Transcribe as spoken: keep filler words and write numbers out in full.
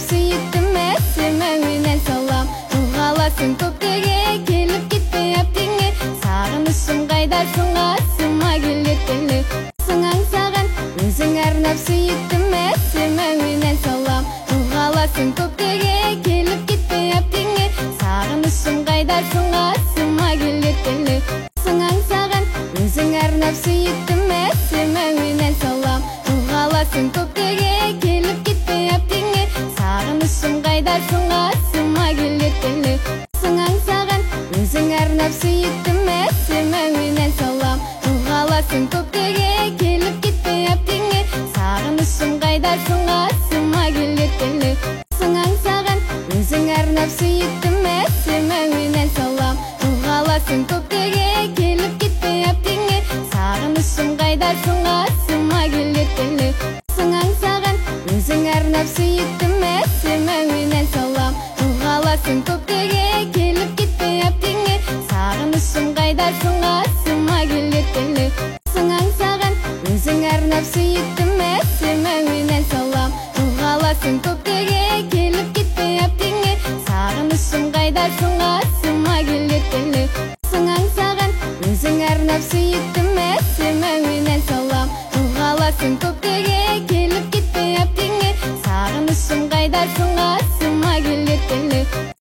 нәпсі еттіме семәуінен салам. Ұғаласын көптеге келіп кетпей әптеңе, сағынышым қайдасың қасыма келетілі. Сыңаң саған өзің әр нәпсі еттіме семәуінен салам. Ұғаласын көптеге келіп кетпей әптеңе, сағынышым қайдасың қасыма келетілі. Сыңаң саған өзің әр нәпсі еттіме семәуінен салам. Ұғаласын көптеге келіп кетпей әптеңе, сағынышым қайдасың қасыма келетілі. Сыңаң саған өзің әр нәпсі еттіме семәуінен салам. Ұғаласын көптеге келіп кетпей әптеңе, сағынышым қайдасың қасыма келетілі. Сыңаң саған өзің әр нәпсі еттіме семәуінен салам. Ұғаласын көптеге келіп кетпей әптеңе, сағынышым қайдасың қасыма келетілі. Сыңаң саған өзің әр нәпсі еттіме семәуінен салам. Ұғаласын көптеге келіп кетпей әптеңе, сағынышым қайдасың қасыма келетілі. Сыңаң саған өзің әр нәпсі еттіме